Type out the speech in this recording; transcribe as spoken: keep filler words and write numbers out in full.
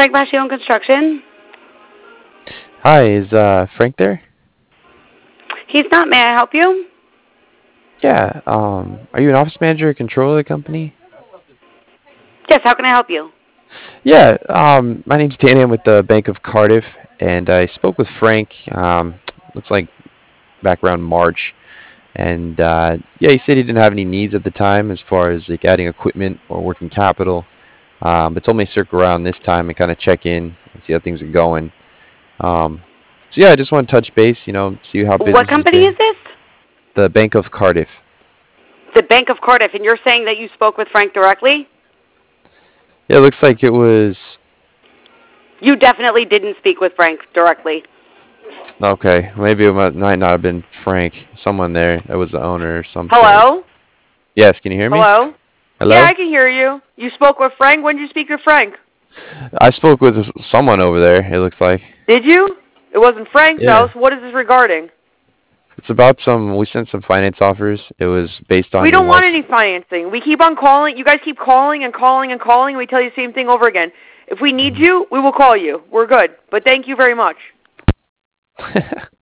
Frank Machione Construction. Hi, is uh Frank there? He's not. May I help you? Yeah. Um, are you an office manager or controller of the company? Yes, how can I help you? Yeah. Um, my name's Danny. I'm with the Bank of Cardiff, and I spoke with Frank. Um, looks like back around March, and uh, yeah, he said he didn't have any needs at the time as far as like adding equipment or working capital. Um, but told me to circle around this time and kind of check in and see how things are going. Um, so yeah, I just want to touch base. You know, see how What business has company is been. this? The Bank of Cardiff. The Bank of Cardiff, and you're saying that you spoke with Frank directly? Yeah, it looks like it was. You definitely didn't speak with Frank directly. Okay, maybe it might might not have been Frank. Someone there that was the owner or some sort. Hello? Yes, can you hear me? Hello? Yeah, Hello? I can hear you. You spoke with Frank? When did you speak with Frank? I spoke with someone over there, it looks like. Did you? It wasn't Frank's Yeah. house. What is this regarding? It's about some, we sent some finance offers. It was based on We your don't want wife's. any financing. We keep on calling. You guys keep calling and calling and calling, and we tell you the same thing over again. If we need Mhm. you, we will call you. We're good. But thank you very much.